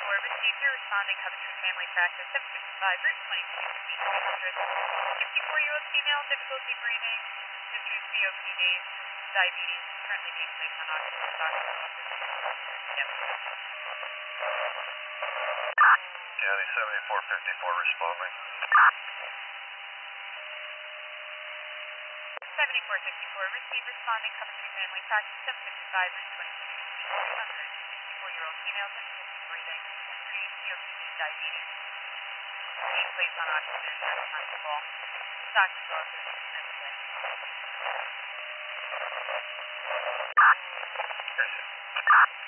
received your responding Coventry Family Practice 765, Route 22, C300. 64-year-old female, difficulty breathing, history of COPD, diabetes, currently being placed on oxygen, doctor's office. Yep. County 7454 responding. 7454, received responding Coventry Family Practice 765, Route 22, C300. 64-year-old female, difficulty breathing, history of COPD, diabetes, being placed on oxygen, no time to call. Doctor's office, next day. Yes, sir.